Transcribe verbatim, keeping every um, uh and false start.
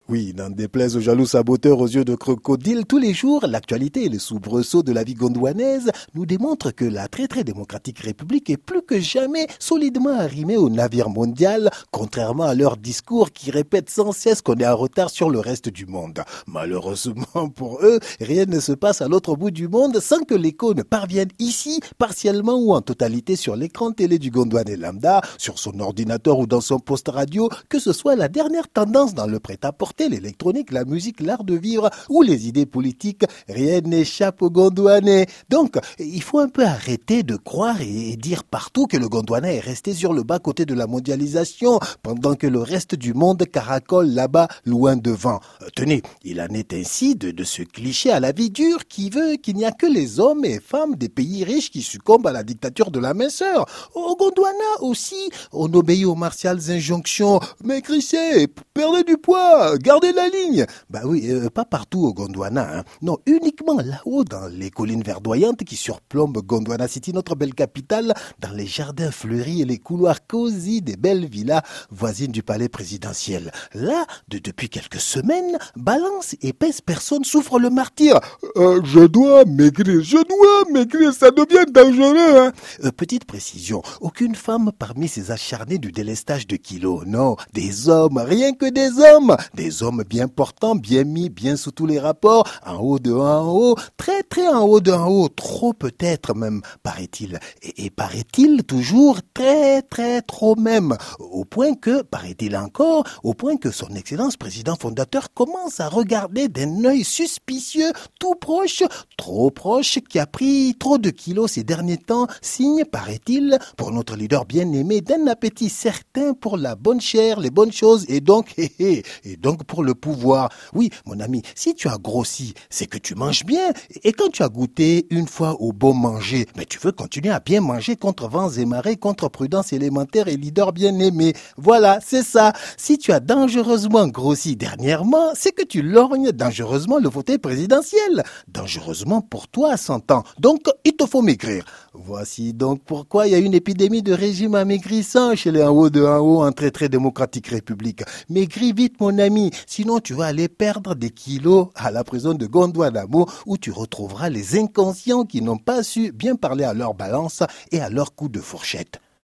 Oui, n'en déplaise aux jaloux saboteurs aux yeux de crocodile, tous les jours, l'actualité et les soubresauts de la vie gondouanaise nous démontrent que la très très démocratique République est plus que jamais solidement arrimée au navire mondial, contrairement à leurs discours qui répètent sans cesse qu'on est en retard sur le reste du monde. Malheureusement pour eux, rien ne se passe à l'autre bout du monde sans que l'écho ne parvienne ici, partiellement ou en totalité sur l'écran télé du Gondwanais lambda, sur son ordinateur ou dans son poste radio, que ce soit la dernière tendance dans le prêt-à-porter, l'électronique, la musique, l'art de vivre ou les idées politiques, rien n'échappe aux Gondwanais. Donc, il faut un peu arrêter de croire et dire partout que le Gondwanais est resté sur le bas-côté de la mondialisation pendant que le reste du monde caracole là-bas loin devant. Euh, tenez, il en est ainsi de, de ce cliché à la vie dure qui veut qu'il n'y a que les hommes et femmes des pays riches qui succombent à la dictature de la minceur. Au Gondwana aussi, on obéit aux martiales injonctions « Maigrissez, perdez du poids, gardez la ligne !» Bah oui, euh, pas partout au Gondwana, hein. Non, uniquement là-haut dans les collines verdoyantes qui surplombent Gondwana City, notre belle capitale, dans les jardins fleuris et les couloirs cosy des belles villas voisines du palais présidentiel. Là, de, depuis quelques semaines, balance et pèse personne souffre le martyre. Euh, je dois maigrir, je dois maigrir, ça devient dangereux, hein. Euh, petite précision, aucune femme parmi ces acharnés du délestage de kilos. Non, des hommes, rien que des hommes. Des hommes bien portants, bien mis, bien sous tous les rapports, en haut de en haut, très très en haut de en haut, trop peut-être même, paraît-il. Et, et paraît-il toujours très très trop même. Au point que, paraît-il encore, au point que son excellence président fondateur commence à regarder d'un œil suspicieux, tout proche, trop proche, qui a pris trop de kilos ces derniers temps, signe, paraît-il, pour notre leader bien-aimé, d'un appétit certain pour la bonne chair, les bonnes choses, et donc, hé, hé, et donc pour le pouvoir. Oui, mon ami, si tu as grossi, c'est que tu manges bien, et quand tu as goûté une fois au bon manger, mais tu veux continuer à bien manger contre vents et marées, contre prudence élémentaire et leader bien-aimé. Voilà, c'est ça. Si tu as dangereusement grossi dernièrement, c'est que tu lorgnes dangereusement le fauteuil présidentiel. Dangereusement pour toi à cent ans. Donc, il te faut maigrir. Voici donc pourquoi il y a une épidémie de régime amaigrissant chez les en haut de en haut en très très démocratique République. Maigris vite, mon ami, sinon tu vas aller perdre des kilos à la prison de Gondwanamo où tu retrouveras les inconscients qui n'ont pas su bien parler à leur balance et à leur coup de fourchette.